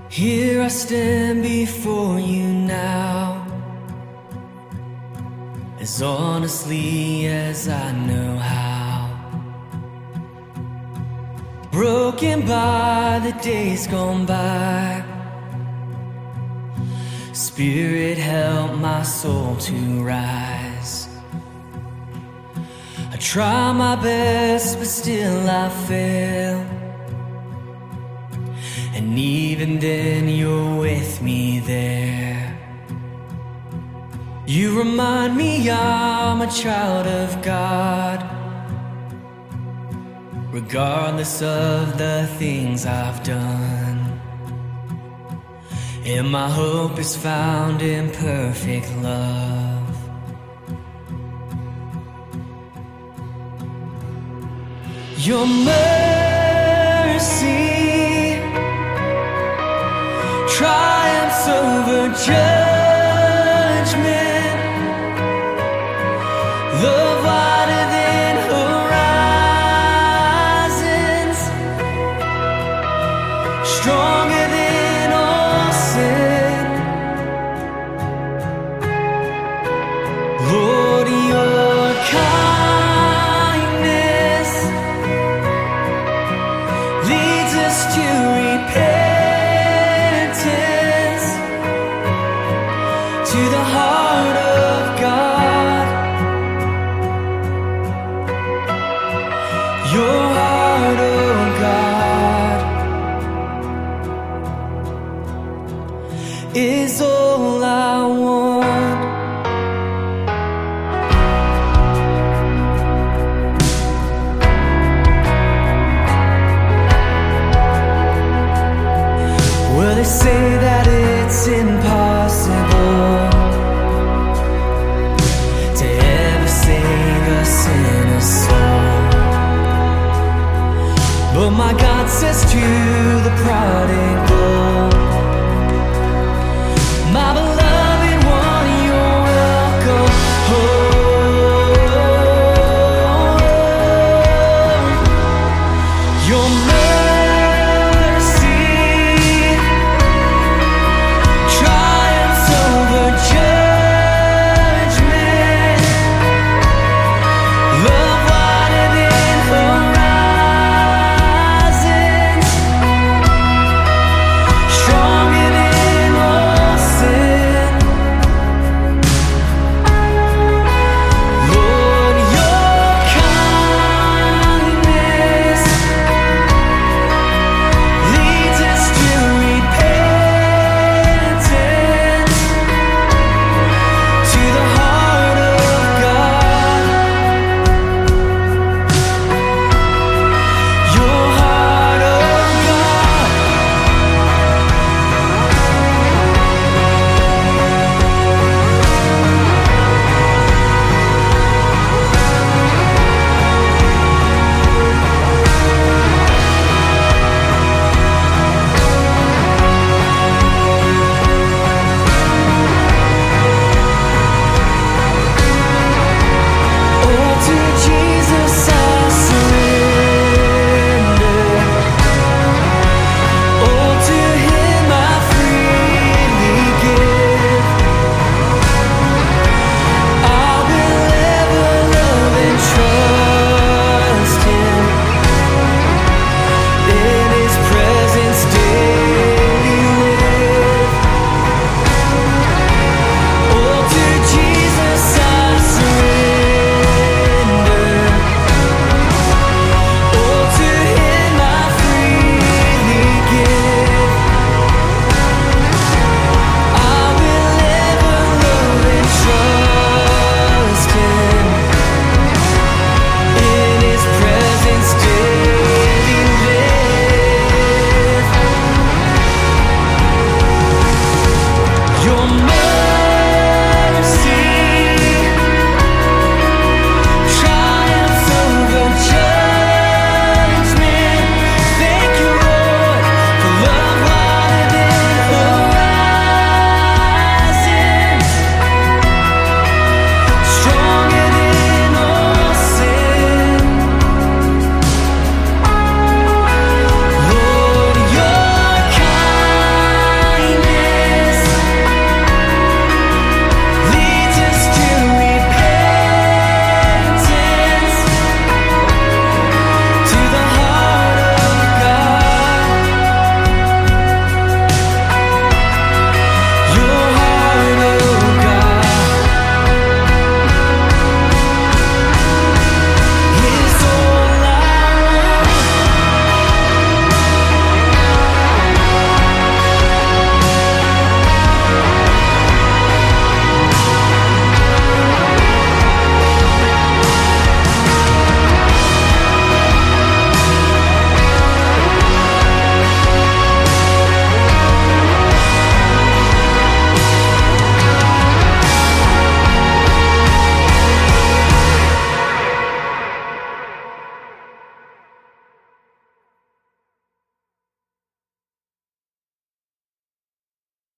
Here I stand before you now, as honestly as I know how. Broken by the days gone by. Spirit, help my soul to rise. I try my best, but still I fail. And even then you're with me there. You remind me I'm a child of God, regardless of the things I've done. And my hope is found in perfect love. Your mercy triumphs over judgment. Love wider than horizons, stronger than all sin. Lord, your kindness leads us to repentance, to the heart of God. Your heart, oh God, is all I want. Well, they say that